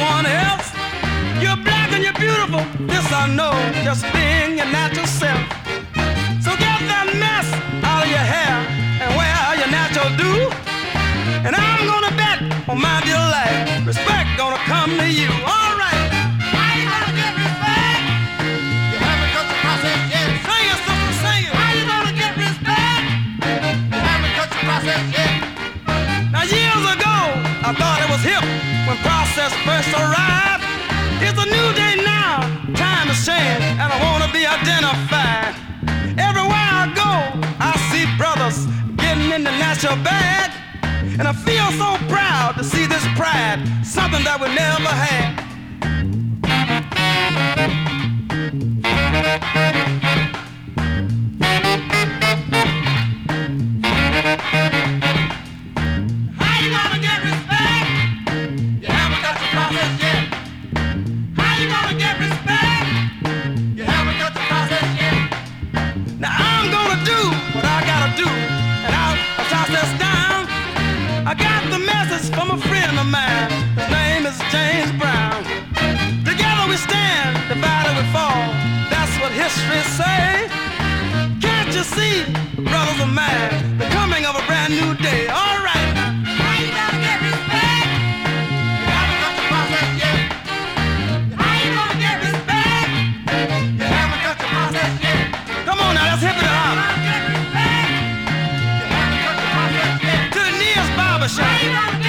someone else. You're black and you're beautiful, this I know, just being your natural self. So get that mess out of your hair and wear your natural do. And I'm gonna bet on my dear life, respect gonna come to you. All right. How you gonna get respect? You haven't cut the process yet. Sing it, sister, sing it. How you gonna get respect? You haven't cut the process yet. Now years ago, I thought it was hip when process first arrived. It's a new day now, time has changed, and I wanna be identified. Everywhere I go, I see brothers getting in the natural bag. And I feel so proud to see this pride, something that we never had. How you gonna get respect? You haven't got the process yet. How you gonna get respect? You haven't got the process yet. Now I'm gonna do what I gotta do, and I'll toss this down. I got the message from a friend of mine. His name is James Brown. Together we stand, divided we fall. That's what history say. Can't you see, brothers of mine, the coming of a brand new day? All right. How you gonna get respect? You haven't got the process yet. How you gonna get respect? You haven't got the process yet. Come on now, let's hip it up. How you gonna get respect? You haven't got the process yet. To the nearest barbershop.